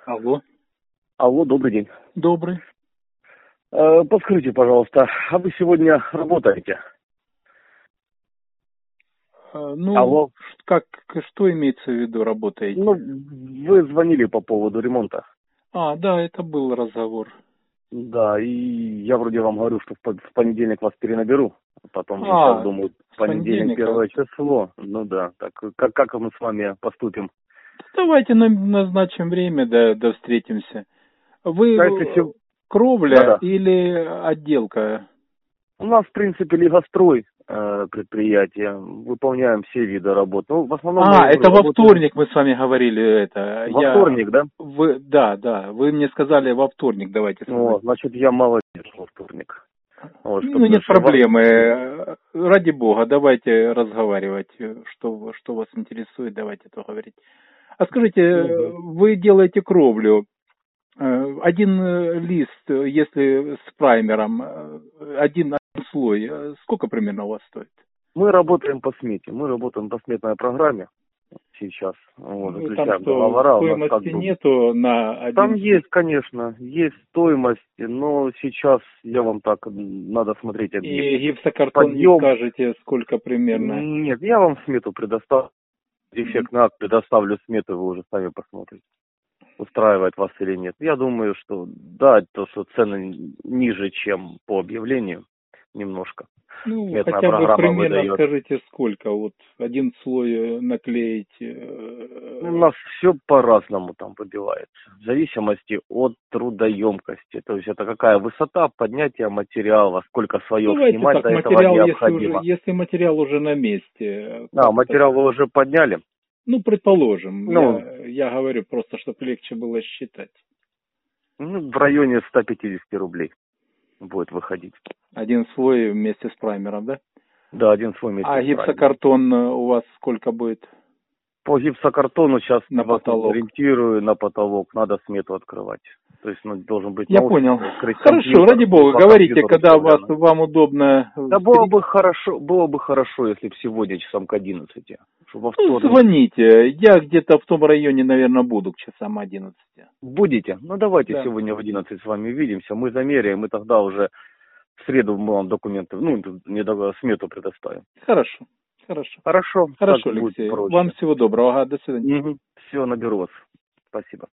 Алло, Алло, добрый день. добрый. Подскажите, пожалуйста, а вы сегодня работаете? Ну, Алло. что имеется в виду, работаете? Ну, вы звонили по поводу ремонта. Да, это был разговор. Да, и я вроде вам говорю, что в понедельник вас перенаберу. Потом мне сейчас думаю, С понедельник, понедельника. 1 число. Ну да, так как мы с вами поступим? Давайте назначим время, да встретимся. А Вы если кровля Да-да. или отделка? У нас, в принципе, Лигострой предприятие. Выполняем все виды работ. Ну, в основном мы Это во работаем вторник мы с вами говорили это. во вторник, да? Да, вы мне сказали во вторник, давайте Ну, созвонимся. значит, я молодец во вторник. Вот, Ну, нет проблемы. Ради бога, давайте разговаривать. Что вас интересует, давайте это говорить. А скажите, Мгм. вы делаете кровлю. Один лист, если с праймером, один слой, сколько примерно у вас стоит? Мы работаем по смете. Мы работаем по сметной программе сейчас. Вот, Ну, там заключаем что, договора. У нас как стоимости бы... нету на Там один слой? есть, конечно, есть стоимость, но сейчас я вам так надо смотреть объект. И гипсокартон не Подъем. скажете, сколько примерно? Нет, я вам смету предоставлю. Дефектный акт предоставлю смету, вы уже сами посмотрите. Устраивает вас или нет. Я думаю, что да, то, что цены ниже, чем по объявлению, немножко. Ну, Сметная хотя бы программа примерно выдает. скажите, сколько. Вот один слой наклеить. У нас все по-разному там выбивается. В зависимости от трудоемкости. То есть это какая высота поднятия материала, сколько слоев Давайте снимать так, до этого материал, необходимо. если материал уже на месте, Материал вы уже подняли. ну, предположим, Ну, я говорю просто, чтобы легче было считать. в районе 150 рублей будет выходить. Один слой вместе с праймером, да? Да, один слой вместе А с праймером. гипсокартон у вас сколько будет? По гипсокартону сейчас На вас потолок. ориентирую на потолок. Надо смету открывать. То есть должен быть Я ноут, понял. открыть Хорошо, компьютер, ради бога, по говорите, компьютеру когда всё глянуть. вам удобно. Да было бы хорошо, если бы сегодня часам к 11. Чтобы во Ну, вторник. звоните. Я где-то в том районе, наверное, буду к часам 11. Будете? Ну давайте Да. сегодня в 11 с вами увидимся. Мы замеряем, и тогда уже в среду мы вам документы, смету предоставим. Хорошо. Хорошо. Хорошо, Хорошо, так будет Алексей. проще. Вам всего доброго. Ага, до свидания. Все, наберу вас. Спасибо.